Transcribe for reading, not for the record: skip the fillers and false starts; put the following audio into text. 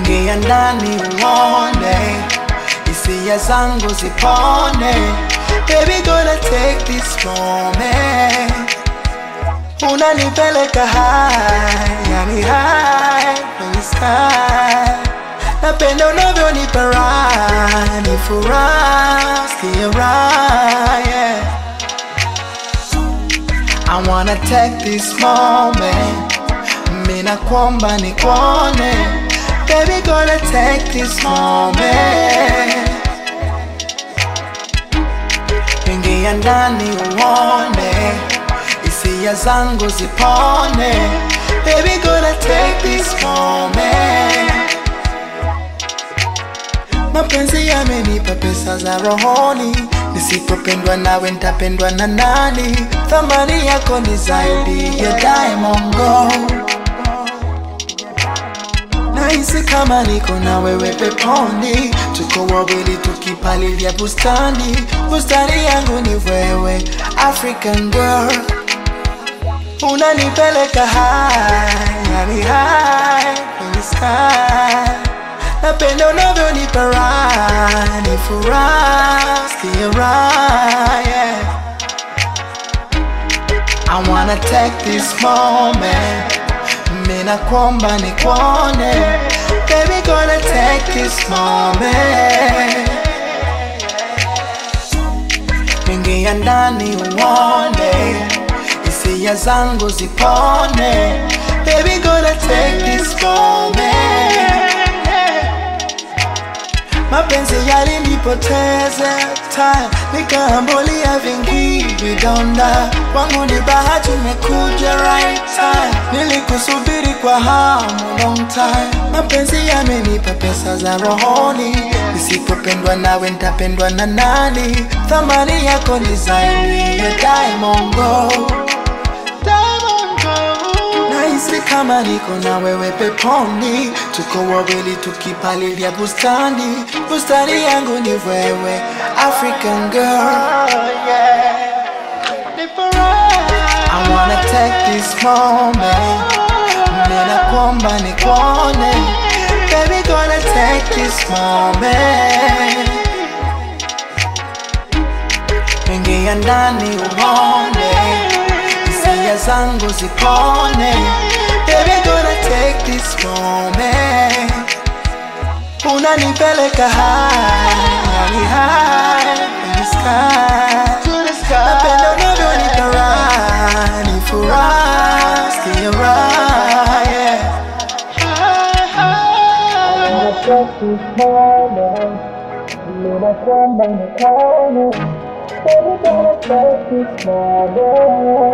ingia ndani uone, hisia zangu zipone. Baby gonna take this moment. Unanipeleka high, yani high from the sky. Napenda unavyonipa raha, ni furaha, sikia raha, yeah. I wanna take this moment, mina kwamba nikuone. Baby gonna take this moment. Ingia ndani uone, hisia zangu zipone. Baby gonna take this moment. Mapenzi yamenipa pesa za rohoni, nisipopendwa nawe nitapendwa na nani? Thamani yako ni zaidi ya diamond gold. Nahisi kama niko na wewe peponi, tuko wawili tukipalilia bustani. Bustani yangu ni wewe, African girl. Unanipeleka high, yani high from the sky. Napenda unavyonipa raha, ni furaha, sikia raha, yeah. I wanna take this moment, mina kwamba nikuone. Baby gonna take this moment. Ingia ndani uone, hisia zangu zipone. Baby gonna take this moment. Mapenzi yalinipoteza time, nikaambulia vingi vidonda. Kwangu ni bahati umekuja right time, nilikusubiri kwa hamu long time. Mapenzi yamenipa pesa za rohoni, nisipopendwa nawe nitapendwa na nani? Thamani yako ni zaidi ya diamond gold. Nahisi kama niko na wewe peponi, tuko wawili tukipalilia bustani. Bustani yangu ni wewe, African girl. I wanna take this moment, mina kwamba nikuone. Baby gonna take this moment. Ingia ndani uone, hisia zangu zipone. Baby gonna take this moment. Unanipeleka high, yani high from the sky. Napenda unavyonipa raha, ni furaha, sikia raha, yeah. I wanna take this moment, mina kwamba nikuone. Baby gonna take this moment.